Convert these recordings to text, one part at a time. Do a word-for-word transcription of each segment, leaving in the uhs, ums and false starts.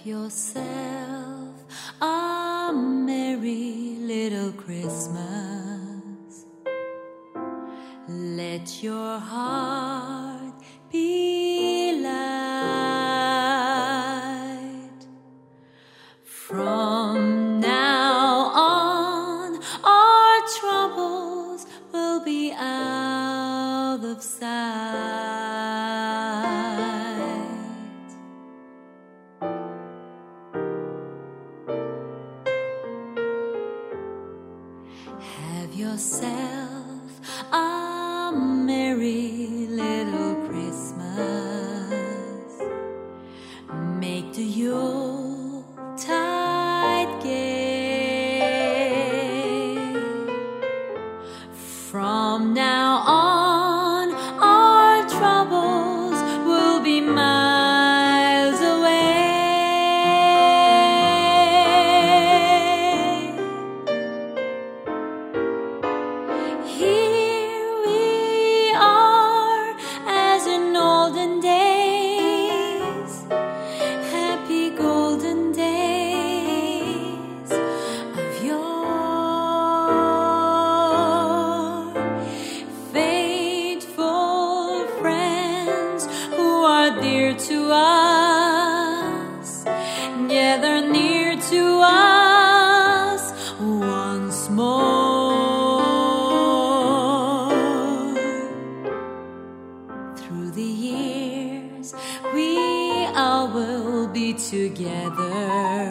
yourself a merry little Christmas. Let your heart be light. From now on, our troubles will be out of sight. Have yourself a merry little Christmas. Make the Yuletide gay. From now on, our troubles will be miles away. Here we are as in olden days, happy golden days of yore. Faithful friends who are dear to us, gather near to us once more. Through the years, we all will be together,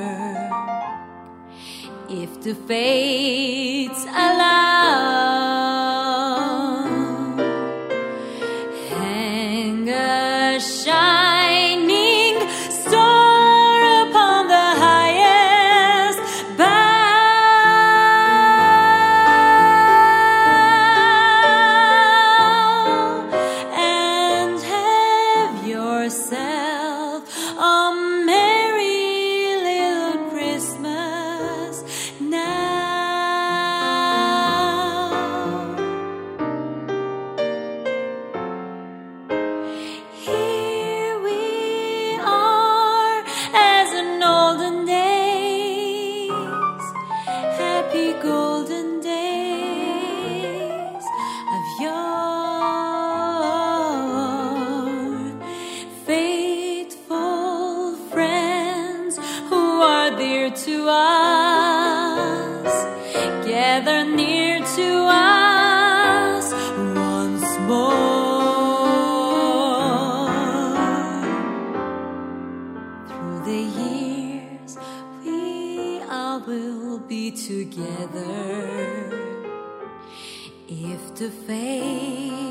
if the fates allow. Hang a shining star upon the highest bough, and have yourself a merry little Christmas now. Here we are as in olden days, happy golden days of yore. Faithful friends who are dear to us, gather near to us once more. Through the years, we all will be together, if the fate